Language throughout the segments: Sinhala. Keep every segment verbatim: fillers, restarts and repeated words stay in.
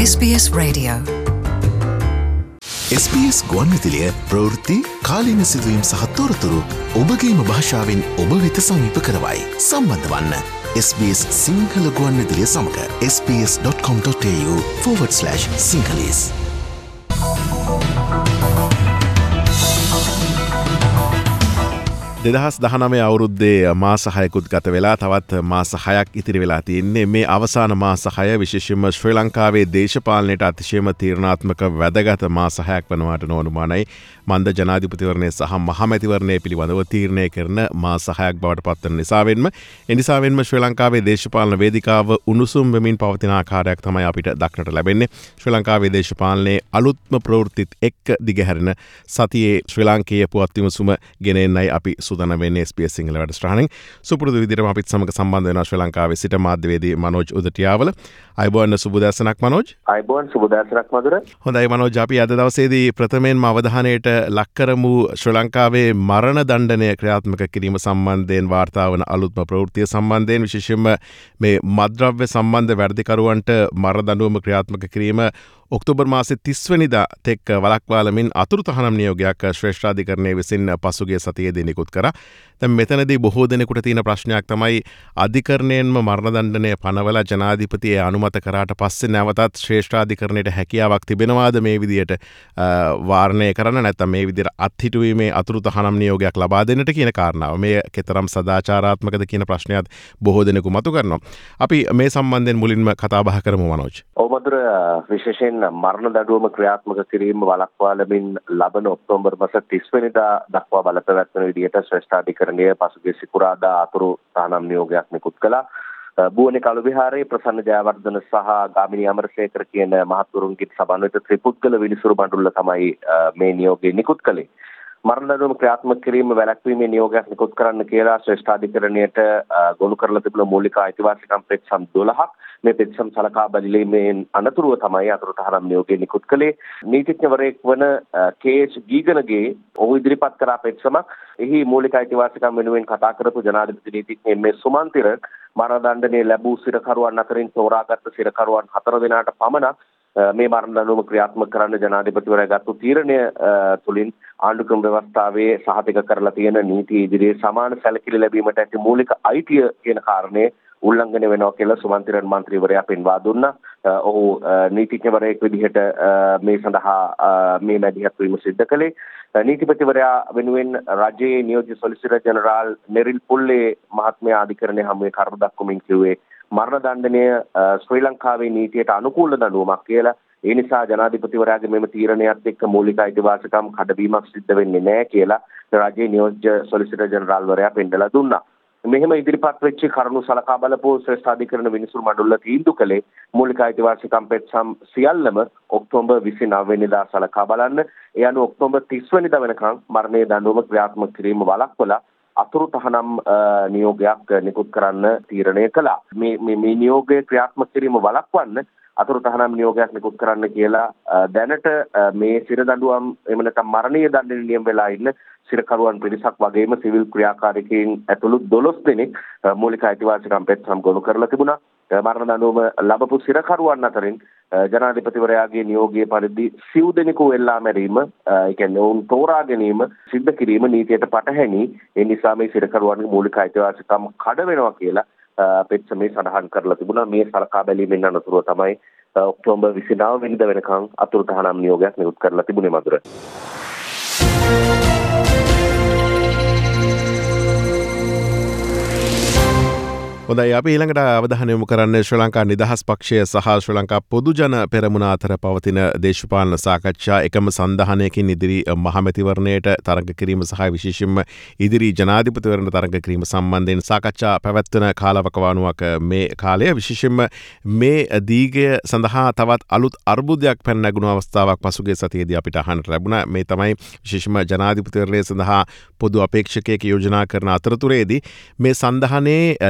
S B S Radio. S B S ගුවන්විදුලිය ප්‍රවෘත්ති කාලීන සිදුවීම් සහ තොරතුරු ඔබගේම භාෂාවෙන් ඔබ වෙත සමීප කරවයි. සම්බන්ධ වන්න S B S සිංහල ගුවන්විදුලිය සමග s b s dot com dot a u forward slash sinhalese. දෙදහස් දහනවය අවුරුද්දේ මාස හයකුත් ගත වෙලා තවත් මාස හයක් ඉතිරි වෙලා තියෙන්නේ. මේ අවසාන මාස හය විශේෂයෙන්ම ශ්‍රී ලංකාවේ දේශපාලනයට අතිශයම තීරණාත්මක වැදගත් මාස හයක් වනවාට නොඅනුමානයි. මන්ද ජනාධිපතිවරණය සහ මහමැතිවරණය පිළිබඳව තීරණය කරන මාස හයක් බවට පත්වන නිසාවෙන්ම එනිසාවෙන්ම ශ්‍රී ලංකාවේ දේශපාලන වේදිකාව උණුසුම් වෙමින් පවතින ආකාරයක් තමයි අපිට දක්නට ලැබෙන්නේ. ශ්‍රී ලංකාවේ දේශපාලනයේ අලුත්ම ප්‍රවෘත්තිත් එක්ක දිගහැරෙන සතියේ ශ්‍රී ලාංකේය පුවත් විමසුම ගෙන එන්නයි අපි සූදානම් වෙන්නේ. S B S සිංහල වැඩසටහනින් සුපුරුදු විදිහටම අපිත් සමග සම්බන්ධ වෙනවා ශ්‍රී ලංකාවේ සිට මාධ්‍යවේදී මනෝජ් උදටියාවල. අයබෝන් සුබ දැසනක් මනෝජ්. අයබෝන් සුබ දැසනක් මధుර. හොඳයි මනෝජ්, අපි අද දවසේදී ප්‍රථමයෙන්ම අවධානයට ලක් කරමු ශ්‍රී ලංකාවේ මරණ දණ්ඩනය ක්‍රියාත්මක කිරීම සම්බන්ධයෙන් වාර්තා වන අලුත්ම ප්‍රවෘත්තිය සම්බන්ධයෙන්. විශේෂයෙන්ම මේ මද්ද්‍රව්‍ය සම්බන්ධ වැරදිකරුවන්ට මරණ දඬුවම ක්‍රියාත්මක කිරීම ඔක්තෝබර් මාසේ තිස් වෙනිදා තෙක් වළක්වාලමින් අතුරු තහනම් නියෝගයක් ශ්‍රේෂ්ඨාධිකරණය විසින් පසුගිය සතියේදී නිකුත් කරා. දැන් මෙතනදී බොහෝ දෙනෙකුට තියෙන ප්‍රශ්නයක් තමයි අධිකරණයෙන්ම මරණ දණ්ඩනය පනවලා ජනාධිපතිය අනුමත කරාට පස්සේ නැවතත් ශ්‍රේෂ්ඨාධිකරණයට හැකියාවක් තිබෙනවාද මේ විදියට වාරණය කරන්න, නැත්නම් මේ විදියට අත්හිටුවීමේ අතුරු තහනම් නියෝගයක් ලබා දෙන්නට කියන කාරණාව. මේ කෙතරම් සදාචාරාත්මකද කියන ප්‍රශ්නයත් බොහෝ දෙනෙකු මතු කරනවා. අපි මේ සම්බන්ධයෙන් මුලින්ම කතා බහ කරමු මනෝජ්. ඔව් මధుර, විශේෂයෙන් මරණ දඬුවම ක්‍රියාත්මක කිරීම වළක්වාලමින් ලබන ඔක්තෝබර් මාස තිස් වෙනිදා දක්වා බලපෑවැත්වෙන විදිහට ශ්‍රේෂ්ඨාධිකරණය පසුගිය සිකුරාදා අතුරු තහනම් නියෝගයක් නිකුත් කළා. බුවනේ කළු විහාරයේ ප්‍රසන්න ජයවර්ධන සහ ගාමිණී අමරසේකර කියන මහත්වරුන්ගේ සමන්විත ත්‍රිපුද්ගල විනිසුරු මණ්ඩල තමයි මේ නියෝගය නිකුත් කළේ. මරණ දඬුවම ක්‍රියාත්මක කිරීම වැළැක්වීමේ නියෝගයක් නිකුත් කරන්න කියලා ශ්‍රේෂ්ඨාධිකරණයට ගොනු කරලා තිබුණ මූලික අයිතිවාසිකම් පෙත්සම් දොළහක් මේ පෙත්සම් සලකා බැලීමේ අනතුරුව තමයි අතුරු තහනම් නියෝගය නිකුත් කළේ. නීතිඥවරයෙක් වන කේ.එච්. ගීගනගේ ඔහු ඉදිරිපත් කරා පෙත්සමක්. එහි මූලික අයිතිවාසිකම් වෙනුවෙන් කතා කරපු ජනාධිපති නීතිඥ එම්.ඒ. සුමන්තිර මරණ දණ්ඩනය ලැබූ සිරකරුවන් අතරින් තෝරාගත් සිරකරුවන් හතර දෙනාට පමණක් මේ මරණ දඬුවම ක්‍රියාත්මක කරන්න ජනාධිපතිවරයා ගත්තු තීරණය තුළින් ආණ්ඩුක්‍රම ව්‍යවස්ථාවේ සහතික කරලා තියෙන නීති ඉදිරියේ සමාන සැලකිලි ලැබීමට ඇති මූලික අයිතිය කියන කාරණේ උල්ලංඝනය වෙනවා කියලා සුමන්තිරන් මන්ත්‍රීවරයා පෙන්වා දුන්නා. ඔහු නීතිඥවරයෙක් විදිහට මේ සඳහා මේ මැදිහත් වීම සිදු කළේ. නීතිපතිවරයා වෙනුවෙන් රජයේ නියෝජ්‍ය සොලිසිටර් ජෙනරාල් නෙරිල් පුල්ලේ මහත්මයා අධිකරණය හමුවේ කරුණු දක්වමින් කිව්වේ මරණ දණ්ඩනය ශ්‍රී ලංකාවේ නීතියට අනුකූල දඬුවමක් කියලා. ඒ නිසා ජනාධිපතිවරයාගේ මෙම තීරණයත් එක්ක මූලික අයිතිවාසිකම් කඩවීමක් සිද්ධ වෙන්නේ නැහැ කියලා රජයේ නියෝජ්‍ය සොලිසිටර් ජෙනරාල්වරයා පෙන්නලා දුන්නා. මෙහෙම ඉදිරිපත් වෙච්ච කරුණු සලකා බලපු ශ්‍රේෂ්ඨාධිකරණ විනිසුරු මණ්ඩල තීන්දුව කළේ මූලික අයිතිවාසිකම් පෙත්සම් සියල්ලම ඔක්තෝබර් විසිනව වෙනිදා සලකා බලන්න. ඒ අනුව ඔක්තෝබර් තිස් වෙනිදා වෙනකන් මරණයේ දඬුවම ක්‍රියාත්මක කිරීම වළක්වලා අතුරු තහනම් නියෝගයක් නිකුත් කරන්න තීරණය කළා. මේ මේ නියෝගය ක්‍රියාත්මක කිරීම වළක්වන්න අතුරු තහනම් නියෝගයක් නිකුත් කරන්න කියලා දැනට මේ සිර දඬුවම් එහෙම නැත්නම් මරණීය දඬුවම් නියම වෙලා ඉන්න සිරකරුවන් පිරිසක් වගේම සිවිල් ක්‍රියාකාරිකයින් ඇතුළු දොළොස් දෙනෙක් මූලික අයිතිවාසිකම් පෙත්සම් ගොනු කරලා තිබුණා. මරණ දඬුවම ලැබපු සිරකරුවන් අතරින් ජනාධිපතිවරයාගේ නියෝගයේ පරිදි සිව් දෙනෙකු එල්ලා මැරීම, ඒ කියන්නේ ඔවුන් තෝරා ගැනීම සිද්ධ කිරීම නීතියට පටහැනි. ඒ නිසා මේ සිරකරුවන්ගේ මූලික අයිතිවාසිකම් කඩ වෙනවා කියලා පෙත්සමේ සඳහන් කරලා තිබුණා. මේ සලකා බැලීමෙන් අනතුරුව තමයි ඔක්තෝබර් විසිනව වෙනිදා වෙනකන් අතුරු තහනම් නියෝගයක් නිකුත් කරලා තිබුණේ මధుර. හොඳයි, අපි ඊළඟට අවධානය යොමු කරන්නේ ශ්‍රී ලංකා නිදහස් පක්ෂය සහ ශ්‍රී ලංකා පොදුජන පෙරමුණ අතර පවතින දේශපාලන සාකච්ඡා එකම සන්ධානයකින් ඉදිරි මහමැතිවරණයට තරඟ කිරීම සහ විශේෂයෙන්ම ඉදිරි ජනාධිපතිවරණ තරඟ කිරීම සම්බන්ධයෙන් සාකච්ඡා පැවැත්වෙන කාලවකවානුවක් මේ කාලය. විශේෂයෙන්ම මේ දීගය සඳහා තවත් අලුත් අර්බුදයක් පැන නැගුණු අවස්ථාවක් පසුගිය සතියේදී අපිට අහන්නට ලැබුණා. මේ තමයි විශේෂයෙන්ම ජනාධිපතිවරණය සඳහා පොදු අපේක්ෂකයෙක් යෝජනා කරන අතරතුරේදී මේ සන්ධානයේ නව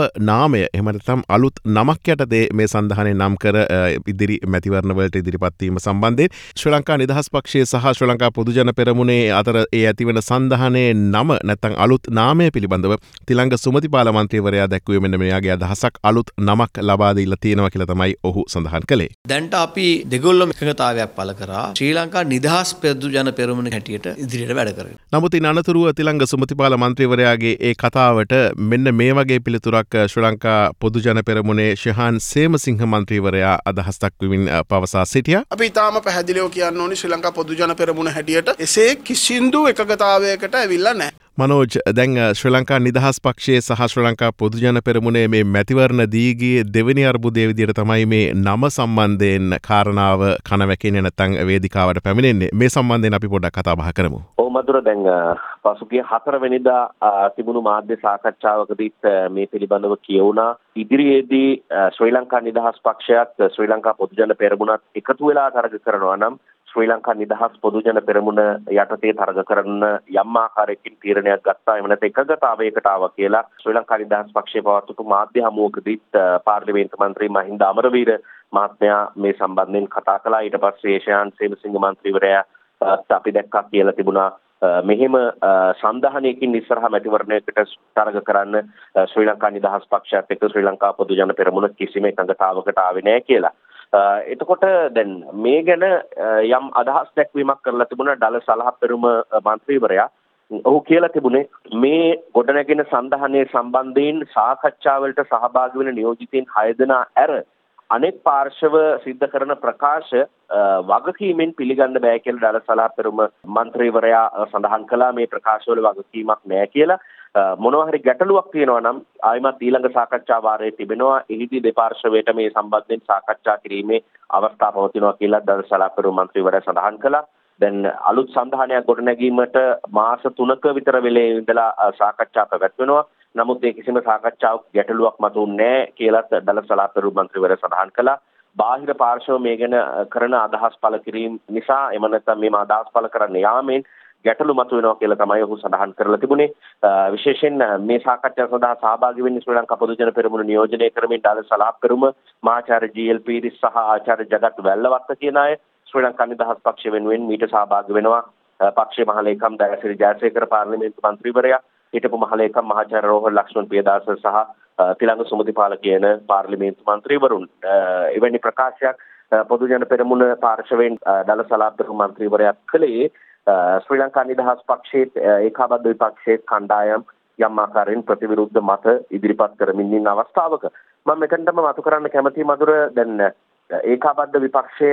නාමය එහෙම නැත්නම් අලුත් නමක් යටතේ මේ සන්ධානය නම් කර ඉදිරි මැතිවරණවලට ඉදිරිපත් වීම සම්බන්ධයෙන් ශ්‍රී ලංකා නිදහස් පක්ෂයේ සහ ශ්‍රී ලංකා පොදුජන පෙරමුණේ අතර ඒ ඇතිවන සන්ධානයේ නම නැත්නම් අලුත් නාමය පිළිබඳව තිලංග සුමතිපාල මන්ත්‍රීවරයා දැක්වුවේ මෙන්න මෙයාගේ අදහසක් අලුත් නමක් ලබා දීලා තියෙනවා කියලා තමයි ඔහු සඳහන් කළේ. දැන්ට අපි දෙගොල්ලම එකඟතාවයක් පළ කරා ශ්‍රී ලංකා නිදහස් පොදුජන පෙරමුණ හැටියට ඉදිරියට වැඩ කරගෙන. නමුත් ඉන් අනතුරුව තිලංග සුමතිපාල මන්ත්‍රීවරයාගේ ඒ කතාවට මෙන්න මේ වගේ පිළිතුරක් ශ්‍රී ලංකා පොදුජන පෙරමුණේ ශහාන් සේමසිංහ මන්ත්‍රීවරයා අදහස් දක්වමින් පවසා සිටියා. අපි ඉතාම පැහැදිලිව කියන්න ඕනි ශ්‍රී ලංකා පොදුජන පෙරමුණ හැටියට එසේ කිසිදු එකගතාවයකට ඇවිල්ලා නැහැ. මනෝජ් දැන් ශ්‍රී ලංකා නිදහස් පක්ෂයේ සහ ශ්‍රී ලංකා පොදුජන පෙරමුණේ මේ මැතිවරණ දීගියේ දෙවෙනි අර්බුදයේ විදිහට තමයි මේ නම සම්බන්ධයෙන් කාරණාව කනවැකෙන්නේ නැත්නම් වේදිකාවට පැමිණෙන්නේ. මේ සම්බන්ධයෙන් අපි පොඩ්ඩක් කතා බහ කරමු. ඔව් මధుර දැන් පසුගිය හතරවෙනිදා තිබුණු මාධ්‍ය සාකච්ඡාවකදීත් මේ පිළිබඳව කියවුණා. ඉදිරියේදී ශ්‍රී ලංකා නිදහස් පක්ෂයත් ශ්‍රී ලංකා පොදුජන පෙරමුණත් එකතු වෙලා තරග කරනවා නම් ශ්‍රී ලංකා නිදහස් පොදුජන පෙරමුණ යටතේ තරග කරන යම් ආකාරයකින් තීරණයක් ගත්තා. එම නැත්නම් එකගතාවයකට ආවා කියලා ශ්‍රී ලංකා නිදහස් පක්ෂයේ පවත්වපු මාධ්‍ය හමුවකදීත් පාර්ලිමේන්තු මන්ත්‍රී මහින්ද අමරවීර මහත්මයා මේ සම්බන්ධයෙන් කතා කළා. ඊට පස්සේ ශාන් සේමසිංහ මන්ත්‍රීවරයා අපි දැක්කා කියලා තිබුණා මෙහෙම සන්ධානයකින් ඉස්සරහා මැතිවරණයකට තරග කරන්න ශ්‍රී ලංකා නිදහස් පක්ෂයත් එක්ක ශ්‍රී ලංකා පොදුජන පෙරමුණ කිසිම එකඟතාවකට ආවේ නැහැ කියලා. එතකොට දැන් මේ ගැන යම් අදහස් දැක්වීමක් කරලා තිබුණා ඩල සලහපෙරුම මන්ත්‍රීවරයා. ඔහු කියලා තිබුණේ මේ ගොඩනැගෙන සන්ධානයේ සම්බන්ධයෙන් සාකච්ඡාවලට සහභාගී වෙන නියෝජිතයින් හය දෙනා ඇර අනෙක් පාර්ශව සිද්ධ කරන ප්‍රකාශ වගකීමෙන් පිළිගන්න බෑ කියලා ඩල සලහපෙරුම මන්ත්‍රීවරයා සඳහන් කළා. මේ ප්‍රකාශවල වගකීමක් නෑ කියලා. මොනවා හරි ගැටලුවක් තියෙනවා නම් ආයිමත් ඊළඟ සාකච්ඡා වාරයේ තිබෙනවා. එහිදී දෙපාර්ශවයට මේ සම්බන්ධයෙන් සාකච්ඡා කිරීමේ අවස්ථාව පවතිනවා කියලා ඩල සලහපෙරුම මන්ත්‍රීවරයා සඳහන් කළා. දැන් අලුත් සන්ධානයක් ගොඩනැගීමට මාස තුනක විතර වෙලේ ඉඳලා සාකච්ඡා පැවැත්වෙනවා. නමුත් ඒ කිසිම සාකච්ඡාවක් ගැටලුවක් මතුන්නේ නැහැ කියලාත් ඩල සලහපෙරුම මන්ත්‍රීවරයා සඳහන් කළා. බාහිර පාර්ශව මේ ගැන කරන අදහස් පළ කිරීම නිසා එම නැත්නම් මේ අදහස් පළ කරන්න යාමෙන් ගැටලු මතුවෙනවා කියලා තමයි ඔහු සඳහන් කරලා තිබුණේ. විශේෂයෙන් මේ සාකච්ඡාව සඳහා සහභාගී වෙන්නේ ශ්‍රී ලංකා පොදුජන පෙරමුණ නියෝජනය කරමින් ඩල සලහපෙරුම මාචාර්ය ජී.එල්. පීරිස් සහ ආචාර්ය ජගත් වැල්ලවත්ත කියන අය ශ්‍රී ලංකා නිදහස් පක්ෂ වෙනුවෙන් මීට සහභාගී වෙනවා. පක්ෂයේ මහලේකම් දයාසිරි ජයසේකර පාර්ලිමේන්තු මන්ත්‍රීවරයා, හිටපු මහලේකම් මහාචාර්ය රෝහල් ලක්ෂ්මන් පියදාස සහ තිලංග සුමතිපාල කියන පාර්ලිමේන්තු මන්ත්‍රීවරුන් එවැනි ප්‍රකාශයක් පොදුජන පෙරමුණ පාර්ශවයෙන් ඩල සලහපෙරුම මන්ත්‍රීවරයා කළේ ශ්‍රී ලංකා නිදහස් පක්ෂයේ ඒකාබද්ධ විපක්ෂයේ කණ්ඩායම් යම් ආකාරයෙන් ප්‍රතිවිරුද්ධ මත ඉදිරිපත් කරමින් ඉන්න අවස්ථාවක මම මෙතනටම මතු කරන්න කැමතියි මధుර. දැන් ඒකාබද්ධ විපක්ෂය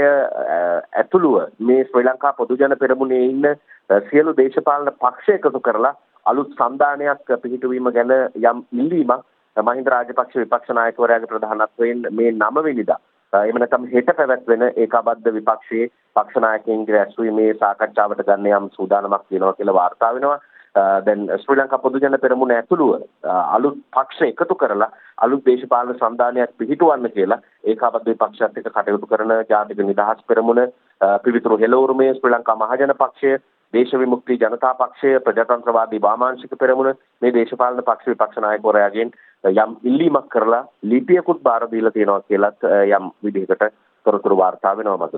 ඇතුළුව මේ ශ්‍රී ලංකා පොදුජන පෙරමුණේ ඉන්න සියලු දේශපාලන පක්ෂ එකතු කරලා අලුත් සන්ධානයක් පිහිටුවීම ගැන යම් ඉල්ලීමක් මහින්ද රාජපක්ෂ විපක්ෂ නායකවරයාගේ ප්‍රධානත්වයෙන් මේ නව වෙනිදා එහෙම නැත්නම් හෙට පැවැත්වෙන ඒකාබද්ධ විපක්ෂයේ පක්ෂ නායකයින්ගේ රැස්වීමේ සාකච්ඡාවට ගන්න යම් සූදානමක් තියෙනවා කියලා වාර්තා වෙනවා. දැන් ශ්‍රී ලංකා පොදුජන පෙරමුණ ඇතුළුව අලුත් පක්ෂ එකතු කරලා අලුත් දේශපාලන සන්ධානයක් පිහිටුවන්න කියලා ඒකාබද්ධ විපක්ෂයත් එක්ක කටයුතු කරන ජාතික නිදහස් පෙරමුණ, පිවිතුරු හෙළවුරුමේ ශ්‍රී ලංකා මහජන පක්ෂය, දේශ විමුක්ති ජනතා පක්ෂය, ප්‍රජාතන්ත්‍රවාදී වාමාංශික පෙරමුණ මේ දේශපාලන පක්ෂ විපක්ෂ නායකවරයාගෙන් යම් ඉල්ලීමක් කරලා ලිපියකුත් බාර දීලා තියෙනවා කියලත් යම් විදිහකට තොරතුරු වාර්තා වෙනවා මధుර.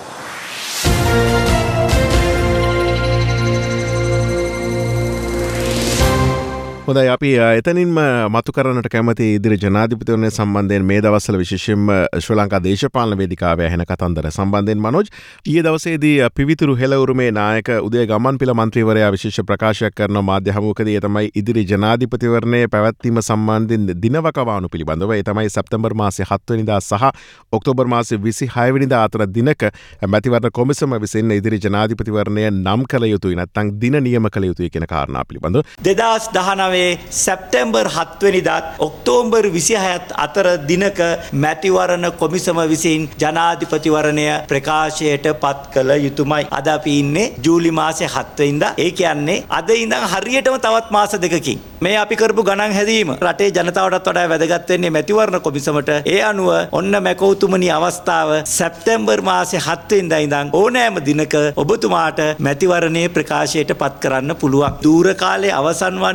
හොඳයි අපි එතනින්ම මතු කරන්නට කැමති ඉදිරි ජනාධිපතිවරණය සම්බන්ධයෙන් මේ දවස්වල විශේෂයෙන්ම ශ්‍රී ලංකා දේශපාලන වේදිකාවේ ඇහෙන කතන්දර සම්බන්ධයෙන් මනෝජ් ඊයේ දවසේදී පිවිතුරු හෙළවුරුමේ නායක උදය ගමන්පිල මන්ත්‍රීවරයා විශේෂ ප්‍රකාශයක් කරන මාධ්‍ය හමුවකදී ඒ තමයි ඉදිරි ජනාධිපතිවරණයේ පැවැත්වීම සම්බන්ධයෙන් දිනවකවානු පිළිබඳව ඒ තමයි සැප්තැම්බර් මාසයේ හත් වෙනිදා සහ ඔක්තෝබර් මාසයේ විසිහය වෙනිදා අතර දිනක මැතිවරණ කොමිසම විසින් ඉදිරි ජනාධිපතිවරණය නම් කළ යුතුයි නැත්නම් දින නියම කළ යුතුයි කියන කාරණා පිළිබඳව දෙදහස් දහනවය සැප්තැම්බර් හත් වෙනිදාත් ඔක්තෝබර් විසිහයත් අතර දිනක මැතිවරණ කොමිසම විසින් ජනාධිපතිවරණය ප්‍රකාශයට පත් කළ යුතුමයි. අද අපි ඉන්නේ ජූලි මාසේ හත් වෙනිදා. ඒ කියන්නේ අද ඉඳන් හරියටම තවත් මාස දෙකකින් මේ අපි කරපු ගණන් හැදීම රටේ ජනතාවටත් වඩා වැදගත් වෙන්නේ මැතිවරණ කොමිසමට. ඒ අනුව ඔන්න මැකවතුමනි අවස්ථාව සැප්තැම්බර් මාසේ හත් වෙනිදා ඉඳන් ඕනෑම දිනක ඔබතුමාට මැතිවරණයේ ප්‍රකාශයට පත් කරන්න පුළුවන්. දූර කාලේ අවසන් වන්නේ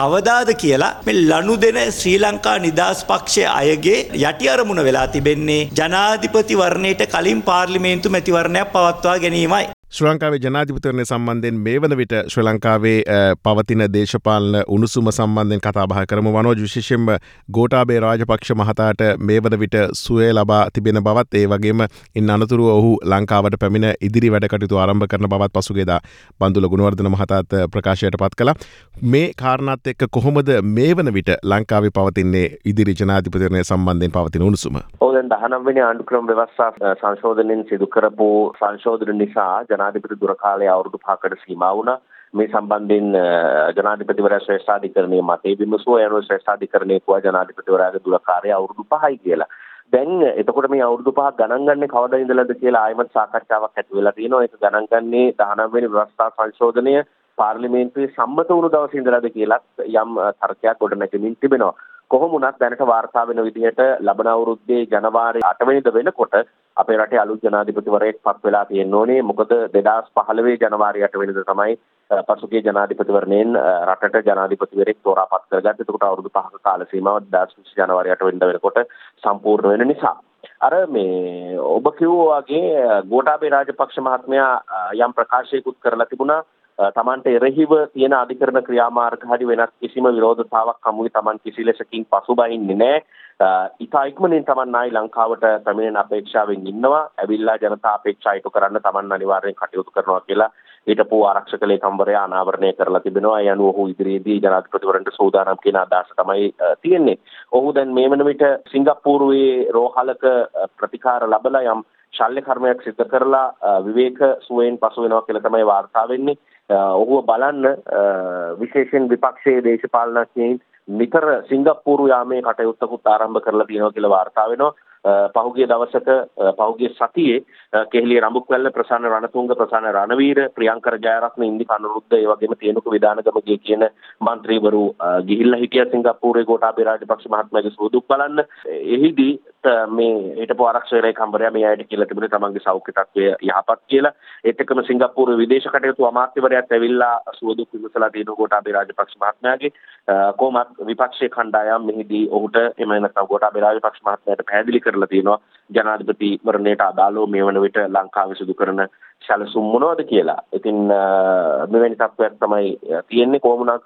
කවදාද කියලා මේ ලනු දෙන ශ්‍රී ලංකා නිදහස් පක්ෂයේ අයගේ යටි අරමුණ වෙලා තිබෙන්නේ ජනාධිපතිවරණයට කලින් පාර්ලිමේන්තු මැතිවරණයක් පවත්වා ගැනීමයි. ශ්‍රී ලංකාවේ ජනාධිපතිවරණය සම්බන්ධයෙන් මේ වන විට ශ්‍රී ලංකාවේ පවතින දේශපාලන උණුසුම සම්බන්ධයෙන් කතා බහ කරමු. වනෝජ විශේෂයෙන්ම ගෝඨාභය රාජපක්ෂ මහතාට මේ වන විට සුවය ලබා තිබෙන බවත් ඒ වගේම ඉන් අනතුරුව ඔහු ලංකාවට පැමිණ ඉදිරි වැඩ කටයුතු ආරම්භ කරන බවත් පසුගියදා බන්දුල ගුණවර්ධන මහතාත් ප්‍රකාශයට පත් කළා. මේ කාරණාත් එක්ක කොහොමද මේ වන විට ලංකාවේ පවතින්නේ ඉදිරි ජනාධිපතිවරණය සම්බන්ධයෙන් පවතින උණුසුම? ඔව් දැන් දහනව වෙනි ආණ්ඩුක්‍රම ව්‍යවස්ථා සංශෝධනයෙන් සිදු කරපු සංශෝධන නිසා ජනාධිපති දුර කාලය අවුරුදු පහකට සීමා වුණා. මේ සම්බන්ධයෙන් ජනාධිපතිවරයා ශ්‍රේෂ්ඨාධිකරණයේ මතය විමසුවා. යනු ශ්‍රේෂ්ඨාධිකරණයේ කෝ ජනාධිපතිවරයාගේ දුර කාලය අවුරුදු පහයි කියලා. දැන් එතකොට මේ අවුරුදු පහ ගණන් ගන්නේ කවදා ඉඳලාද කියලා ආයමත් සාකච්ඡාවක් ඇති වෙලා තියෙනවා. ඒක ගණන් ගන්නේ දහනව වෙනි ව්‍යවස්ථා සංශෝධනය පාර්ලිමේන්තුවේ සම්මත වුණු දවසේ ඉඳලාද කියලාත් යම් තර්කයක් ගොඩනැගෙමින් තිබෙනවා. කොහොම වුණත් දැනට වාර්තා වෙන විදිහට ලබන අවුරුද්දේ ජනවාරි අට වෙනිදා වෙනකොට අපේ රටේ අලුත් ජනාධිපතිවරයෙක් පත් වෙලා තියෙන්න ඕනේ. මොකද දෙදාස් පහළොව ජනවාරි අට වෙනිදා තමයි පසුගිය ජනාධිපතිවරණයෙන් රටට ජනාධිපතිවරයෙක් තෝරාපත් කරගත්තේ. එතකොට අවුරුදු පහක කාල සීමාව දෙදාස් විසි ජනවාරි අට වෙනිදා වෙනකොට සම්පූර්ණ වෙන නිසා අර මේ ඔබ කිව්වා වගේ ගෝඨාභය රාජපක්ෂ මහත්මයා යම් ප්‍රකාශයකුත් කරලා තිබුණා. තමන්ට එරෙහිව තියෙන අධිකරණ ක්‍රියාමාර්ග හරි වෙනස් කිසිම විරෝධතාවක් හමුවේ තමන් කිසි ලෙසකින් පසුබහින්නේ නැහැ. ඉතා ඉක්මනින් තමන් ආයි ලංකාවට පැමිණෙන අපේක්ෂාවෙන් ඉන්නවා. ඇවිල්ලා ජනතා අපේක්ෂා ඉටු කරන්න තමන් අනිවාර්යෙන් කටයුතු කරනවා කියලා හිටපු ආරක්ෂක ලේකම්වරයා අනාවරණය කරලා තිබෙනවා. ඒ අනුව ඔහු ඉදිරියේදී ජනාධිපතිවරණයට සූදානම් කියන අදහස තමයි තියෙන්නේ. ඔහු දැන් මේ වන විට සිංගප්පූරුවේ රෝහලක ප්‍රතිකාර ලැබලා යම් ශල්‍ය කර්මයක් සිදු කරලා විවේක සුවයෙන් පසු වෙනවා කියලා තමයි වාර්තා වෙන්නේ. ඔහුව බලන්න විශේෂයෙන් විපක්ෂයේ දේශපාලනඥයින් නිතර සිංගප්පූරු යාමේ කටයුත්තකුත් ආරම්භ කරලා තියෙනවා කියලා වාර්තා වෙනවා. පහුගිය දවසක පහුගිය සතියේ කෙහෙලිය රඹුක්වැල්ල ප්‍රසන්න රණතුංග ප්‍රසන්න රණවීර ප්‍රියංකර ජයරත්න ඉන්දික අනුරුද්ධ ඒ වගේම තේනුක විදානගමගේ කියන മന്ത്രിවරු ගිහිල්ලා හිටියා සිංගප්පූරුවේ ගෝඨාභය රාජපක්ෂ මහත්මයාගේ සුවදුක් බලන්න. එහිදී මේ හිටපු ආරක්ෂක ලේකම්වරයා මේ අයට කියලා තිබුණේ තමන්ගේ සෞඛ්‍ය තත්ත්වය යහපත් කියලා. ඒත් එක්කම සිංගප්පූරුවේ විදේශ කටයුතු අමාත්‍යවරයාත් ඇවිල්ලා සුවදුක් විමසලා තියෙනවා ගෝඨාභය රාජපක්ෂ මහත්මයාගේ. කොහොමත් විපක්ෂයේ කණ්ඩායම් මෙහිදී ඔහුට එම නැත්නම් ගෝඨාභය රාජපක්ෂ මහත්මයාට පැහැදිලි කරලා තියෙනවා ජනාධිපතිවරණයට අදාළව මේ වන විට ලංකාවේ සිදු කරන සැලසුම් මොනවද කියලා. ඉතින් මෙවැනි තත්ත්වයක් තමයි තියෙන්නේ. කොහොමුණත්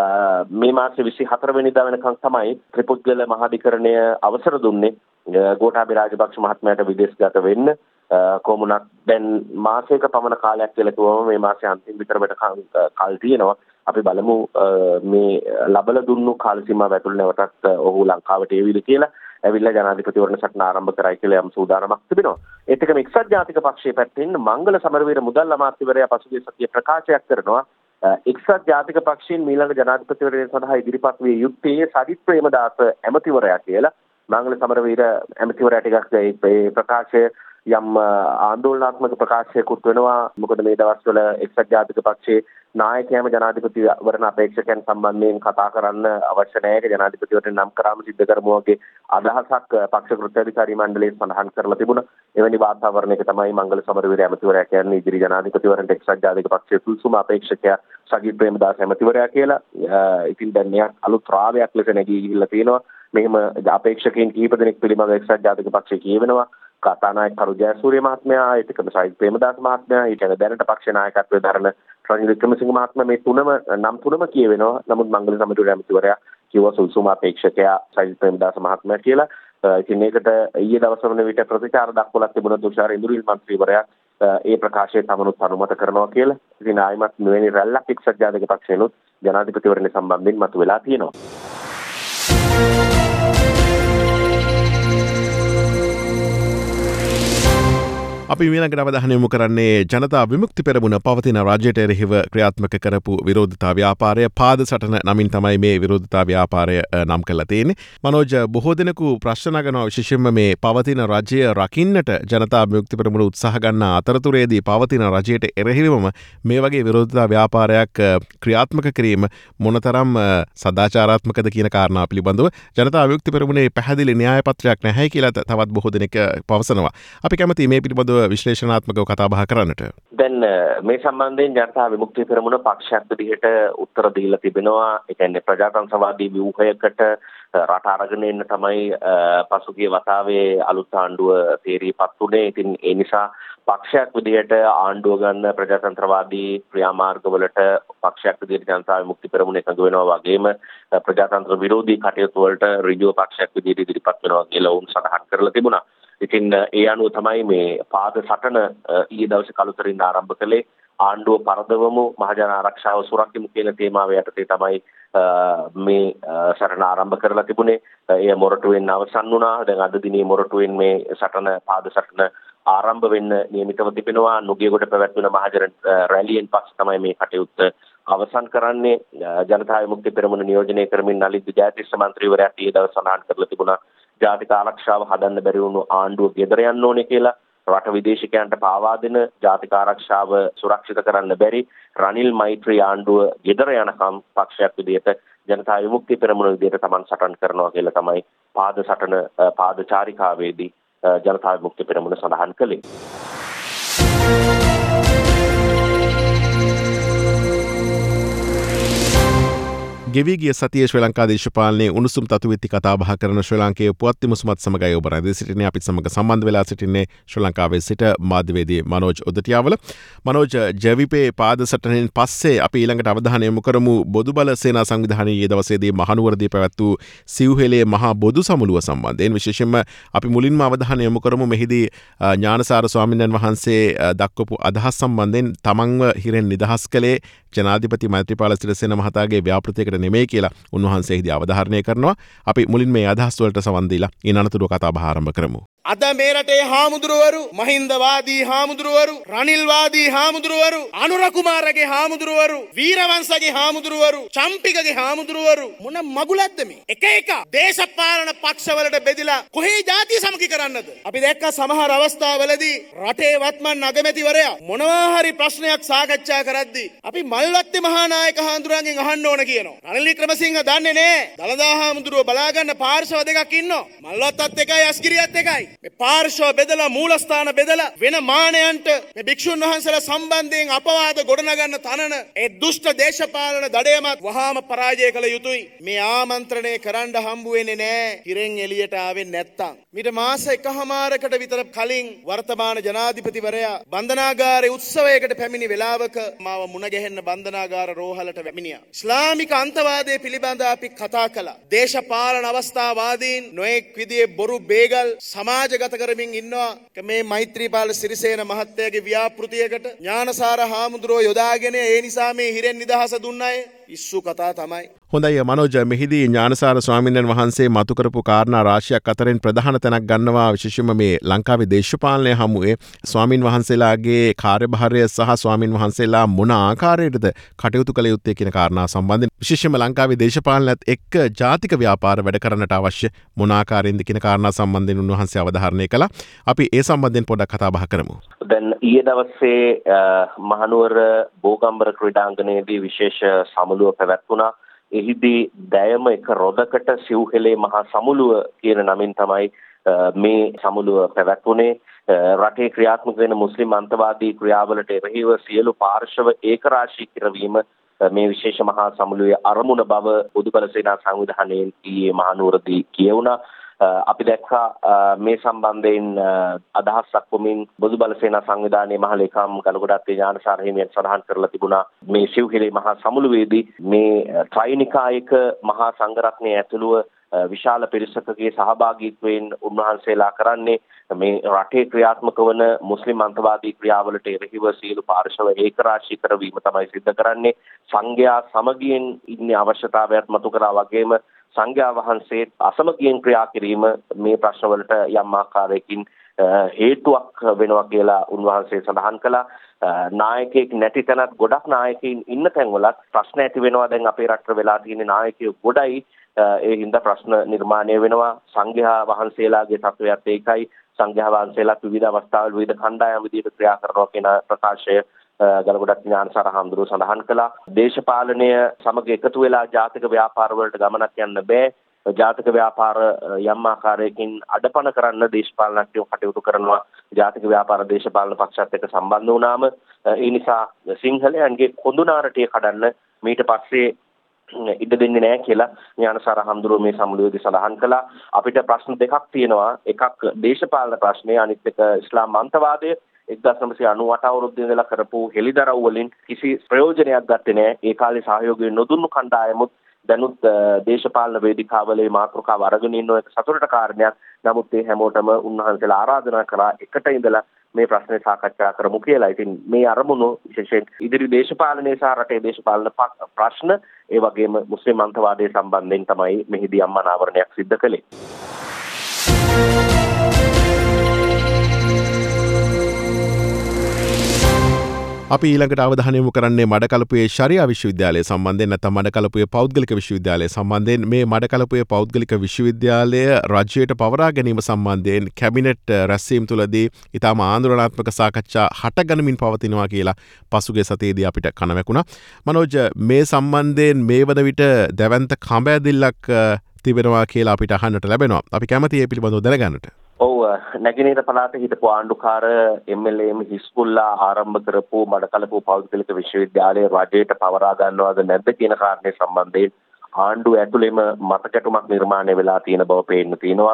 මේ මාසේ විසි හතර වෙනිදා වෙනකන් තමයි ත්‍රිපුද්ගල මහාධිකරණය අවසර දුන්නේ ගෝඨාභය රාජපක්ෂ මහත්මයාට විදේශගත වෙන්න. කොහොමුණත් දැන් මාසයක පමණ කාලයක් කියලා කිව්වම මේ මාසේ අන්තිම විතර කල් තියෙනවා. අපි බලමු මේ ලබල දුන්නු කාල සීමාව ඇතුළත නැවතත් ඔහු ලංකාවට එවිද කියලා. ඇවිල්ලා ජනාධිපතිවරණ සටන ආරම්භ කරයි කියලා යම් සූදානමක් තිබෙනවා. ඒත් එකම එක්සත් ජාතික පක්ෂයේ පැත්තෙන් මංගල සමරවීර මුදල් අමාත්‍යවරයා පසුගිය සතියේ ප්‍රකාශයක් කරනවා එක්සත් ජාතික පක්ෂයෙන් මීළඟ ජනාධිපතිවරණය සඳහා ඉදිරිපත් විය යුත්තේ සජිත් ප්‍රේමදාස ඇමතිවරයා කියලා. මංගල සමරවීර ඇමතිවරයා ටිකක් මේ ප්‍රකාශය යම් ආందోලනාත්මක ප්‍රකාශයකුත් වෙනවා. මොකද මේ දවස්වල එක්සත් ජාතික පක්ෂයේ නායකයම ජනාධිපතිවරණ අපේක්ෂකයන් සම්බන්ධයෙන් කතා කරන්න අවශ්‍ය නැහැ. ජනාධිපතිවරණ නම් කරාම සිද්ධ කරමු වගේ අදහසක් පක්ෂ කෘත්‍යාධිකාරී මණ්ඩලයේ සඳහන් කරලා තිබුණා. එවැනි වාතාවරණයක තමයි මංගල සමරවීර ඇමතිවරයා කියන්නේ ඉදිරි ජනාධිපතිවරණයට එක්සත් ජාතික පක්ෂයේ සුසුම අපේක්ෂකයා සජිත් ප්‍රේමදාස ඇමතිවරයා කියලා. ඉතින් දැන් මෙයක් අලුත් රාවයක් ලෙස නැගී ගිහිල්ලා තියෙනවා. මෙහෙම අපේක්ෂකයන් කිහිප දෙනෙක් පිළිබඳව එක්සත් ජාතික පක්ෂය කියවෙනවා. කතානායක කරු ජයසූරිය මහත්මයා, ඒකම සජිත් ප්‍රේමදාස මහත්මයා, ඊට දැනට පක්ෂ නායකත්වයේ දරන රනිල් වික්‍රමසිංහ මහත්මයා මේ තුනම නම් තුනම කියවෙනවා. නමුත් මංගල සමරවීර ඇමතිවරයා කිව්වා සුසුම අපේක්ෂකයා සජිත් ප්‍රේමදාස මහත්මයා කියලා. ඉතින් ඒකට ඊයේ දවස් වන විට ප්‍රතිචාර දක්වලා තිබුණ තුෂාර ඉන්දුරිල් මන්ත්‍රීවරයා ඒ ප්‍රකාශය තමනුත් අනුමත කරනවා කියලා. ඉතින් ආයිමත් මෙවැනි රැල්ලක් එක්සත් ජාතික පක්ෂයනොත් ජනාධිපතිවරණය සම්බන්ධයෙන් මතුවලා තියෙනවා. අපි ඊළඟට අවධානය යොමු කරන්නේ ජනතා විමුක්ති පෙරමුණ පවතින රජයට එරෙහිව ක්‍රියාත්මක කරපු විරෝධතා ව්‍යාපාරය පාද සටන නමින් තමයි මේ විරෝධතා ව්‍යාපාරය නම් කරලා තියෙන්නේ. මනෝජ, බොහෝ දෙනෙකු ප්‍රශ්න නගනවා විශේෂයෙන්ම මේ පවතින රජය රකින්නට ජනතා විමුක්ති පෙරමුණ උත්සාහ ගන්නා අතරතුරේදී පවතින රජයට එරෙහිවම මේ වගේ විරෝධතා ව්‍යාපාරයක් ක්‍රියාත්මක කිරීම මොනතරම් සදාචාරාත්මකද කියන කාරණා පිළිබඳව ජනතා විමුක්ති පෙරමුණේ පැහැදිලි න්‍යාය පත්‍රයක් නැහැ කියලා තවත් බොහෝ දෙනෙක් පවසනවා. අපි කැමති මේ පිළිබඳව විශ්ලේෂණාත්මකව කතා බහ කරන්නට. දැන් මේ සම්බන්ධයෙන් ජනතා විමුක්ති පෙරමුණ පක්ෂයක් විදිහට උත්තර දීලා තිබෙනවා. ඒ කියන්නේ ප්‍රජාතන්ත්‍රවාදී ව්‍යුහයකට රට අරගෙන එන්න තමයි පසුගිය වතාවේ අලුත් ආණ්ඩුව තීරීපත් උනේ. ඉතින් ඒ නිසා පක්ෂයක් විදිහට ආණ්ඩුව ගන්න ප්‍රජාතන්ත්‍රවාදී ක්‍රියාමාර්ගවලට පක්ෂයක් විදිහට ජනතා විමුක්ති පෙරමුණ එකඟ වෙනවා වගේම ප්‍රජාතන්ත්‍ර විරෝධී කටයුතු වලට ඍජුව පක්ෂයක් විදිහට ඉදිරිපත් වෙනවා කියලා වුන් සඳහන් කරලා තිබුණා. ඉතින් ඒ අනුව තමයි මේ පාද සටන ඊයේ දවසේ කළුතරින් ආරම්භ කළේ. ආණ්ඩුව පරදවමු මහජන ආරක්ෂාව සුරකිමු කියන තේමාව යටතේ තමයි මේ සටන ආරම්භ කරලා තිබුණේ. එය මොරටුවෙන් අවසන් වුණා. දැන් අද දිනේ මොරටුවෙන් මේ සටන පාද සටන ආරම්භ වෙන්න නියමිතව තිබෙනවා. නුගේගොඩ පැවැත්වෙන මහජන රැලියෙන් පස්සේ තමයි මේ කටයුත්ත අවසන් කරන්නේ. ජනතා විමුක්ති පෙරමුණ නියෝජනය කරමින් නලිත් ජයතිස්ස මන්ත්‍රීවරයාට ඊයේ දවස් සඳහන් කරලා තිබුණා ජාතික ආරක්ෂාව හදන්න බැරි වුණු ආණ්ඩුව ගෙදර යන්න ඕනේ කියලා. රට විදේශිකයන්ට පාවා දෙන ජාතික ආරක්ෂාව සුරක්ෂිත කරන්න බැරි රනිල් මෛත්‍රී ආණ්ඩුව ගෙදර යනකම් පක්ෂයක් විදිහට ජනතා විමුක්ති පෙරමුණ විදිහට Taman සටන් කරනවා කියලා තමයි පාද සටන පාද චාරිකාවේදී ජනතා විමුක්ති පෙරමුණ සඳහන් කළේ. ගෙවී ගිය සතියේ ශ්‍රී ලංකා දේශපාලනයේ උණුසුම් තතු වෙති කතා බහ කරන ශ්‍රී ලාංකේය පුවත් විමසුමත් සමගයි ඔබ රැඳී සිටින්නේ. අපිත් සමග සම්බන්ධ වෙලා සිටින්නේ ශ්‍රී ලංකාවේ සිට මාධ්‍යවේදී මනෝජ් උදටියාවල. මනෝජ්, ජෙවිපේ පාද සටනෙන් පස්සේ අපි ඊළඟට අවධානය යොමු කරමු බොදුබල සේනා සංවිධානයේ ඊයේ දවසේදී මහනුවරදී පැවැත් වූ සිව්හෙලේ මහා බොදු සමුළුව සම්බන්ධයෙන්. විශේෂයෙන්ම අපි මුලින්ම අවධානය යොමු කරමු මෙහිදී ඥානසාර ස්වාමීන් වහන්සේ දක්වපු අදහස් සම්බන්ධයෙන් තමන්ව හිරෙන් නිදහස් කළේ ජනාධිපති මෛත්‍රීපාල සිරිසේන මහතාගේ ව්‍යාපෘතියකට නෙමෙයි කියලා උන්වහන්සේ හිදී අවධාරණය කරනවා. අපි මුලින් මේ අදහස් වලට සවන් දීලා ඊන අනතුරුව කතා බහ ආරම්භ කරමු. අද මේ රටේ හාමුදුරුවරු, මහින්දවාදී හාමුදුරුවරු, රනිල්වාදී හාමුදුරුවරු, අනුර කුමාරගේ හාමුදුරුවරු, වීරවංශගේ හාමුදුරුවරු, චම්පිකගේ හාමුදුරුවරු මොන මගුලක්ද මේ? එක එක දේශපාලන පක්ෂවලට බෙදලා කොහේ ජාතිය සමගි කරන්නද? අපි දැක්ක සමහර අවස්ථාවලදී රටේ වත්මන් අගමැතිවරයා මොනවා හරි ප්‍රශ්නයක් සාකච්ඡා කරද්දී අපි මල්වත්තේ මහානායක හාමුදුරුවන්ගෙන් අහන්න ඕන කියනවා. රනිල් වික්‍රමසිංහ දන්නේ නැහැ. දළදා හාමුදුරුවෝ බලා ගන්න පාර්ශව දෙකක් ඉන්නවා. මල්වත්තත් එකයි අස්ගිරියත් එකයි. මේ පාර්ශව බෙදලා මූලස්ථාන බෙදලා වෙන මානයන්ට මේ භික්ෂුන් වහන්සේලා සම්බන්ධයෙන් අපවාද ගොඩනගන්න තනන ඒ දුෂ්ට දේශපාලන දඩයමත් වහාම පරාජය කළ යුතුයි. මේ ආමන්ත්‍රණය කරන්න හම්බ වෙන්නේ නැහැ. හිරෙන් එළියට ආවෙ නැත්තම්. මීට මාස එකහමාරකට විතර කලින් වර්තමාන ජනාධිපතිවරයා බන්ධනාගාරයේ උත්සවයකට පැමිණි වෙලාවක මාව මුණ ගැහෙන්න බන්ධනාගාර රෝහලට පැමිණියා. ඉස්ලාමික අන්තවාදයේ පිළිබඳ අපි කතා කළා. දේශපාලන අවස්ථාවාදීන් නොඑක් විදිහේ බොරු බේගල් සමාජගත කරමින් ඉන්නවා. මේ මෛත්‍රීපාල සිරිසේන මහත්තයාගේ ව්‍යාපෘතියකට ඥානසාර හාමුදුරුවෝ යොදාගෙන ඒ නිසා මේ හිරෙන් නිදහස දුන්නයි. ඉස්සු කතා තමයි. හොඳයි මනෝජ, මෙහිදී ඥානසාර ස්වාමීන් වහන්සේ මතු කරපු කාරණා රාශියක් අතරින් ප්‍රධාන තැනක් ගන්නවා විශේෂයෙන්ම මේ ලංකාවේ දේශපාලනය හමුවේ ස්වාමින් වහන්සේලාගේ කාර්යභාරය සහ ස්වාමින් වහන්සේලා මොන ආකාරයටද කටයුතු කළ යුත්තේ කියන කාරණා සම්බන්ධයෙන්. විශේෂයෙන්ම ලංකාවේ දේශපාලනයත් එක්ක ජාතික ව්‍යාපාර වැඩ කරන්නට අවශ්‍ය මොන ආකාරයෙන්ද කියන කාරණා සම්බන්ධයෙන් උන්වහන්සේ අවධාරණය කළා. අපි ඒ සම්බන්ධයෙන් පොඩ්ඩක් කතා බහ කරමු. දැන් ඊයේ දවසේ මහනුවර බෝගම්බර ක්‍රීඩාංගණයේදී විශේෂ සමුළුව පැවැත්වුණා. එහිදී දැයම එක රොදකට සිව්හෙලේ මහා සමුළුව කියන නමින් තමයි මේ සමුළුව පැවැත්වුණේ. රටේ ක්‍රියාත්මක වෙන මුස්ලිම් අන්තවාදී ක්‍රියාවලට එරෙහිව සියලු පාර්ශව ඒකරාශී කරවීම මේ විශේෂ මහා සමුළුවේ අරමුණ බව බොදුබල සේනා සංවිධානයෙන් ඊයේ මහනුවරදී කියවුණා. අපි දැක්කා මේ සම්බන්ධයෙන් අදහස් දක්වමින් බොදුබල සේනා සංවිධානයේ මහ ලේකම් ගලගොඩාත්තේ ඥානසාර හිමියන් සඳහන් කරලා තිබුණා මේ සිව්හෙලේ මහා සමුළුවේදී මේ ත්‍රිනිකායක මහා සංඝරත්නය ඇතුළුව විශාල පිරිසකගේ සහභාගීත්වයෙන් උන්වහන්සේලා කරන්නේ මේ රටේ ක්‍රියාත්මක වන මුස්ලිම් අන්තවාදී ක්‍රියාවලට එරෙහිව සියලු පාර්ශව ඒකරාශී කරවීම තමයි සිද්ධ කරන්නේ. සංඝයා සමගියෙන් ඉන්නේ අවශ්‍යතාවයක් මතු කරා වගේම සංඝයා වහන්සේ අසමගියෙන් ක්‍රියා කිරීම මේ ප්‍රශ්නවලට යම් ආකාරයකින් හේතුවක් වෙනවා කියලා උන්වහන්සේ සඳහන් කළා. නායකයෙක් නැති තැනත් ගොඩක් නායකයින් ඉන්න තැන්වලත් ප්‍රශ්න ඇති වෙනවා. දැන් අපේ රටේ වෙලා තියෙන නායකයෝ ගොඩයි. ඒ හින්දා ප්‍රශ්න නිර්මාණය වෙනවා. සංඝයා වහන්සේලාගේ තත්වයත් ඒකයි. සංඝයා වහන්සේලා විවිධ අවස්ථාවල විවිධ කණ්ඩායම් විදිහට ක්‍රියා කරනවා කියන ප්‍රකාශය ගලගොඩක් ඥානසාර හාමුදුරුවෝ සඳහන් කළා. දේශපාලනය සමග එකතු වෙලා ජාතික ව්‍යාපාර වලට ගමනක් යන්න බෑ. ජාතික ව්‍යාපාර යම් ආකාරයකින් අඩපණ කරන්න දේශපාලනඥයෝ කටයුතු කරනවා. ජාතික ව්‍යාපාර දේශපාලන පක්ෂත් එක්ක සම්බන්ධ වුණාම ඒ නිසා සිංහලයන්ගේ කොඳුනාරටිය කඩන්න මීට පස්සේ ඉඩ දෙන්නේ නැහැ කියලා ඥානසාර හඳුරුව මේ සමුළුවේදී සඳහන් කළා. අපිට ප්‍රශ්න දෙකක් තියෙනවා. එකක් දේශපාලන ප්‍රශ්නය, අනිත් එක ඉස්ලාම් අන්තවාදය. එක්දාස් නවසිය අනූඅට අවුරුද්දේ ඉඳලා කරපු හෙළිදරව් වලින් කිසි ප්‍රයෝජනයක් ගත්තේ නැහැ. ඒ කාලේ සහයෝගය නොදුන්නු කණ්ඩායමුත් දැනුත් දේශපාලන වේදිකාවල මාතෘකාව අරගෙන ඉන්න එක සතුටට කාරණයක්. නමුත් ඒ හැමෝටම උන්වහන්සේලා ආරාධනා කරා එකට ඉඳලා මේ ප්‍රශ්නේ සාකච්ඡා කරමු කියලා. ඉතින් මේ අරමුණු විශේෂයෙන් ඉදිරි දේශපාලනයේ සහ රටේ දේශපාලන ප්‍රශ්න ඒ වගේම මුස්ලිම් අන්තවාදයේ සම්බන්ධයෙන් තමයි මෙහිදී අම්මනාවරණයක් සිද්ධ කළේ. අපි ඊළඟට අවධානය යොමු කරන්නේ මඩකලපුවේ ශරියා විශ්වවිද්‍යාලය සම්බන්ධයෙන් නැත්නම් මඩකලපුවේ පෞද්ගලික විශ්වවිද්‍යාලය සම්බන්ධයෙන්. මේ මඩකලපුවේ පෞද්ගලික විශ්වවිද්‍යාලය රජයට පවරා ගැනීම සම්බන්ධයෙන් කැබිනට් රැස්වීම තුළදී ඉතාම ආන්දෝලනාත්මක සාකච්ඡා හටගනිමින් පවතිනවා කියලා පසුගිය සතියේදී අපිට කනවැකුණා. මනෝජ්, මේ සම්බන්ධයෙන් මේ වන විට දැවැන්ත කඹඇදිල්ලක් තිබෙනවා කියලා අපිට අහන්නට ලැබෙනවා. අපි කැමතියි ඒ පිළිබඳව දැනගන්නට. ඔව්, නැගෙනහිර පළාතේ හිටපු ආණ්ඩුකාර එම් එල් ඒ හිස්බුල්ලා ආරම්භ කරපු මඩකලපුව පෞද්ගලික විශ්වවිද්‍යාලය රජයට පවරා ගන්නවද නැද්ද කියන කාරණේ සම්බන්ධයෙන් ආණ්ඩුව ඇතුළේම මතකැටුමක් නිර්මාණය වෙලා තියෙන බව පේන්න තියෙනවා.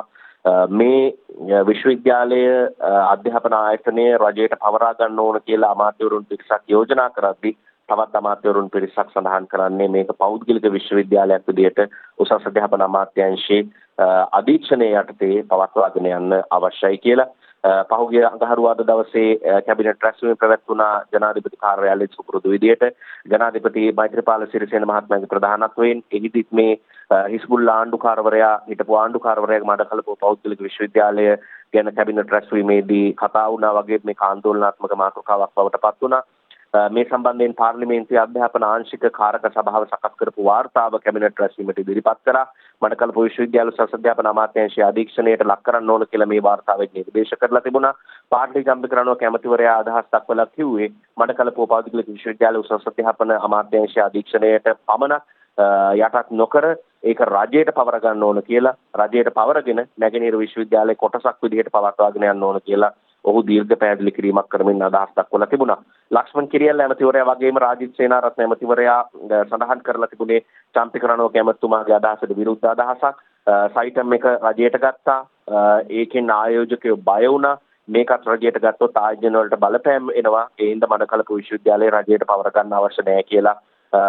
මේ විශ්වවිද්‍යාලය අධ්‍යාපන ආයතනය රජයට පවරා ගන්න ඕන කියලා අමාත්‍යවරුන් පිරිසක් යෝජනා කරද්දී තවත් අමාත්‍යවරුන් පිරිසක් සඳහන් කරන්නේ මේක පෞද්ගලික විශ්වවිද්‍යාලයක් විදිහට උසස් අධ්‍යාපන අමාත්‍යාංශයේ අධීක්ෂණය යටතේ පවත්වාගෙන යන්න අවශ්‍යයි කියලා. පහුගිය අඟහරුවාද දවසේ කැබිනට් රැස්වීම පැවැත්වුණා ජනාධිපති කාර්යාලයේ සුපුරුදු විදියට. ජනාධිපති මෛත්‍රීපාල සිරිසේන මහත්මයාගේ ප්‍රධානත්වයෙන් එහිදීත් මේ හිස්බුල්ලා ආණ්ඩුකාරවරයා හිටපු ආණ්ඩුකාරවරයාගේ මඩකලපුව පෞද්ගලික විශ්වවිද්‍යාලය ගැන කැබිනට් රැස්වීමේදී කතා වුණා වගේ මේ ආందోලනාත්මක මාතෘකාවක් බවට පත් වුණා. මේ සම්බන්ධයෙන් පාර්ලිමේන්තුවේ අධ්‍යාපන ආංශික කාරක සභාව සකස් කරපු වාර්තාව කැබිනට් රැස්වීමට ඉදිරිපත් කරා. මඩකලපුව විශ්වවිද්‍යාල උසස් අධ්‍යාපන අමාත්‍යාංශයේ අධීක්ෂණයට ලක් කරන්න ඕන කියලා මේ වාර්තාවෙන් නිර්දේශ කරලා තිබුණා. පාර්ලි ජම්බිකරණව කැමැතිවරයා අදහස් දක්වලා කිව්වේ මඩකලපුව පෞද්ගලික විශ්වවිද්‍යාල උසස් අධ්‍යාපන අමාත්‍යාංශයේ අධීක්ෂණයට පමණක් යටත් නොකර ඒක රජයට පවර ගන්න ඕන කියලා. රජයට පවරගෙන නැගෙනහිර විශ්වවිද්‍යාලයේ කොටසක් විදිහට පවත්වාගෙන යන්න ඕන කියලා ඔහු දීර්ඝ පැහැදිලි කිරීමක් කරමින් අදහස් දක්වලා තිබුණා. ලක්ෂ්මන් කිරියල්ල ඇමතිවරයා වගේම රාජිත් සේනාරත්න ඇමතිවරයා සඳහන් කරලා තිබුණේ චම්පිකරණෝ කැමැතුමාගේ අදහසට විරුද්ධ අදහසක්. සයිටම් එක රජයට ගත්තා. ඒකෙන් ආයෝජකයෝ බය වුණා. මේකත් රජයට ගත්තොත් ආයෝජන වලට බලපෑම් එනවා. ඒ හින්දා මඩකලපුව විශ්වවිද්‍යාලයේ රජයට පවර ගන්න අවශ්‍ය නැහැ කියලා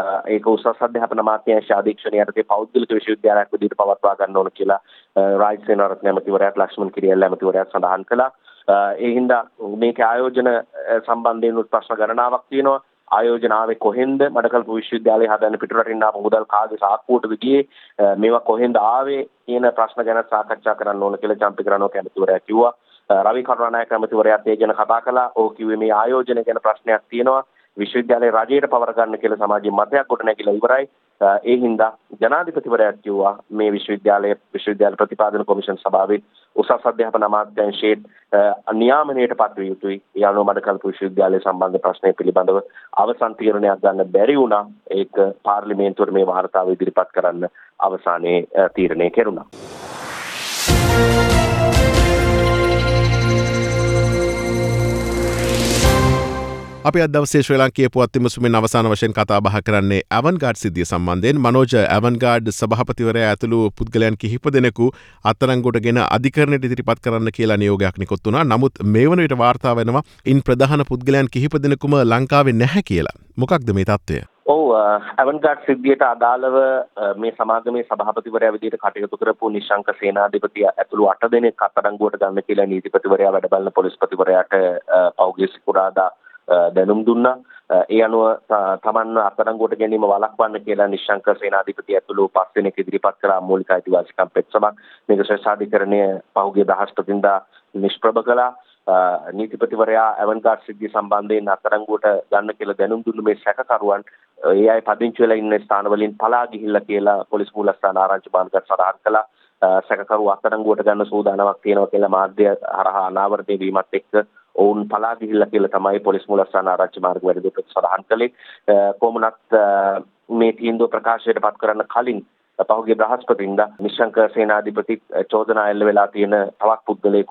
ඒක උසස් අධ්‍යාපන අමාත්‍යාංශ අධීක්ෂණය යටතේ පෞද්ගලික විශ්වවිද්‍යාලයක් විදිහට පවත්වා ගන්න ඕන කියලා රාජිත් සේනාරත්න ඇමතිවරයාත් ලක්ෂ්මන් කිරියල්ල ඇමතිවරයාත් සඳහන් කළා. ඒ හින්දා මේක ආයෝජන සම්බන්ධයෙන් ප්‍රශ්න ගණනාවක් තියෙනවා. ආයෝජන ආවේ කොහෙන්ද? මඩකලපුව විශ්වවිද්‍යාලය හදන්න පිටරටින් ආපු මුදල් කාගේ සාක්කුවටද ගියේ? මේවා කොහෙන්ද ආවේ කියන ප්‍රශ්න ගැන සාකච්ඡා කරන්න ඕන කියලා චම්පිකරණෝ කැමතිවරයා කිව්වා. රවි කරුණානායක කැමතිවරයාත් ඒ ගැන කතා කළා. ඔහු කිව්වේ මේ ආයෝජන ගැන ප්‍රශ්නයක් තියෙනවා. විශ්වවිද්‍යාලයේ රජයට පවර ගන්න කියලා සමාජයේ මතයක් කොට නැගිලා ඉවරයි. ඒ හින්දා ජනාධිපතිවරයා කිව්වා මේ විශ්වවිද්‍යාලයේ විශ්වවිද්‍යාල ප්‍රතිපාදන කොමිෂන් සභාවේ උසස් අධ්‍යාපන අමාත්‍යාංශයේ නියාමනයට පත්විය යුතුයි. ඒ අනුව මඩකලපුව විශ්වවිද්‍යාලය සම්බන්ධ ප්‍රශ්නය පිළිබඳව අවසන් තීරණයක් ගන්න බැරි වුණා. ඒක පාර්ලිමේන්තුවේ මේ වාර්තාව ඉදිරිපත් කරන්න අවසානයේ තීරණය කෙරුණා. අපි අද දවසේ ශ්‍රී ලාංකීය පුවත් විමසුමෙන් අවසාන වශයෙන් කතා බහ කරන්නේ ඇවන්ගාඩ් සිද්ධිය සම්බන්ධයෙන්. මනෝජ්, ඇවන්ගාඩ් සභාපතිවරයා ඇතුළු පුද්ගලයන් කිහිප දෙනෙකු අත්අඩංගුවටගෙන අධිකරණයට ඉදිරිපත් කරන්න කියලා නියෝගයක් නිකුත් වුණා. නමුත් මේ වන විට වාර්තා වෙනවා ඉන් ප්‍රධාන පුද්ගලයන් කිහිප දෙනෙකුම ලංකාවේ නැහැ කියලා. මොකක්ද මේ තත්ත්වය? ඔව්, ඇවන්ගාඩ් සිද්ධියට අදාළව මේ සමාගමේ සභාපතිවරයා විදිහට කටයුතු කරපු නිශංක සේනාධිපති ඇතුළු අට දෙනෙක් අත්අඩංගුවට ගන්න කියලා නීතිපතිවරයා වැඩ බලන පොලිස්පතිවරයාට පෞද්ගලික සිකුරාදා දැනුම් දුන්නා. ඒ අනුව තමන් අත්අඩංගුවට ගැනීම වළක්වන්න කියලා නිශංක සේනාධිපති ඇතුළු පස් දෙනෙක් ඉදිරිපත් කළා මූලික අයිතිවාසිකම් පෙත්සමක්. මේක ශ්‍රේෂ්ඨාධිකරණය පහුගිය දහස් පතින්දා නිෂ්ප්‍රභ කළා. නීතිපතිවරයා ඇවන්ගාඩ් සිද්ධිය සම්බන්ධයෙන් අත්අඩංගුවට ගන්න කියලා දැනුම් දුන්නු මේ සැකකරුවන් ඒ අය පදිංචි වෙලා ඉන්න ස්ථානවලින් පලා ගිහිල්ලා කියලා පොලිස් මූලස්ථාන ආරංචි මාර්ගයට සඳහන් කළා. සැකකරු අත්අඩංගුවට ගන්න සූදානමක් තියෙනවා කියලා මාධ්‍ය හරහා අනාවරණය වීමත් එක්ක ඔවුන් පලා ගිහිල්ලා කියලා තමයි පොලිස් මූලස්ථාන ආරංචි මාර්ග වැඩිදුරටත් සඳහන් කළේ. කොමුණත් මේ තීන්දුව ප්‍රකාශයට පත් කරන්න කලින් පහුගිය බ්‍රහස්පතින්දා නිශංක සේනාධිපති චෝදනා එල්ල වෙලා තියෙන තවත් පුද්ගලයෙකුත්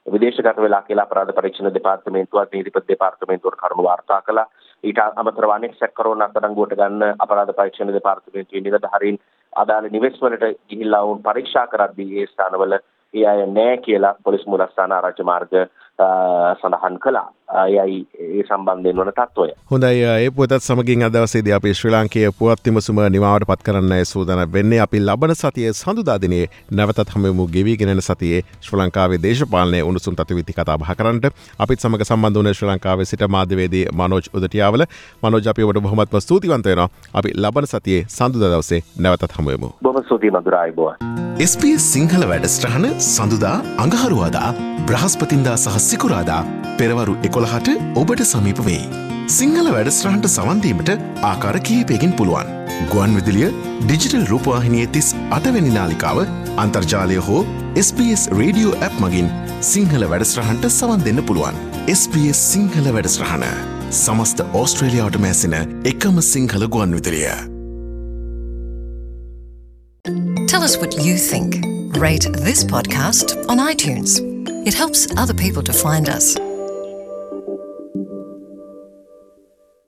විදේශගත වෙලා කියලා අපරාධ පරීක්ෂණ දෙපාර්තමේන්තුවත් නීතිපති දෙපාර්තමේන්තුවට කරුණු වාර්තා කළා. ඊට අමතරව අනෙක් සැකකරුවන් අත්අඩංගුවට ගන්න අපරාධ පරීක්ෂණ දෙපාර්තමේන්තුවේ නිලධාරීන් අදාළ නිවෙස් වලට ගිහිල්ලා වුන් පරීක්ෂා කරද්දී ඒ ස්ථානවල ඒ අය නැහැ කියලා පොලිස් මූලස්ථාන ආරාජ්‍ය මාර්ග සඳහන් කළා. එයයි ඒ සම්බන්ධයෙන් වන තත්ත්වය. හොඳයි ඒ පුවතත් සමගින් අද දවසේදී අපි ශ්‍රී ලාංකේය පුවත් විමසුම නිමාවට පත් කරන්නයි සූදානම් වෙන්නේ. අපි ලබන සතියේ සඳුදා දිනේ නැවතත් හමුවෙමු ගෙවිගෙන යන සතියේ ශ්‍රී ලංකාවේ දේශපාලනයේ උණුසුම් තත්ත්වවිති කතා බහ කරන්නට. අපිත් සමග සම්බන්ධ වුණේ ශ්‍රී ලංකාවේ සිට මාධ්‍යවේදී මනෝජ් උදටියාවල. මනෝජ් අපි ඔබට බොහොමත්ම ස්තුතිවන්ත වෙනවා. අපි ලබන සතියේ සඳුදා දවසේ නැවතත් හමුවෙමු. බොහොම ස්තුතියි මధుරායි බෝ. එස් බී එස් සිංහල වැඩසටහන සඳුදා අඟහරුවාදා බ්‍රහස්පතින්දා සහ සිකුරාදා පෙරවරු එකොළහට ඔබට සමීප වෙයි. සිංහල වැඩසටහනට සවන් දීමට ආකාර කිහිපයකින් පුළුවන්. ගුවන් විදුලිය ඩිජිටල් රූපවාහිනියේ තිස් අටවැනි නාලිකාව අන්තර්ජාලය හෝ S B S radio app මගින් සිංහල වැඩසටහනට සවන් දෙන්න පුළුවන්. එස් බී එස් සිංහල වැඩසටහන සමස්ත ඕස්ට්‍රේලියාවටම ඇසෙන එකම සිංහල ගුවන් විදුලිය. Tell us what you think. Rate this podcast on iTunes. It helps other people to find us.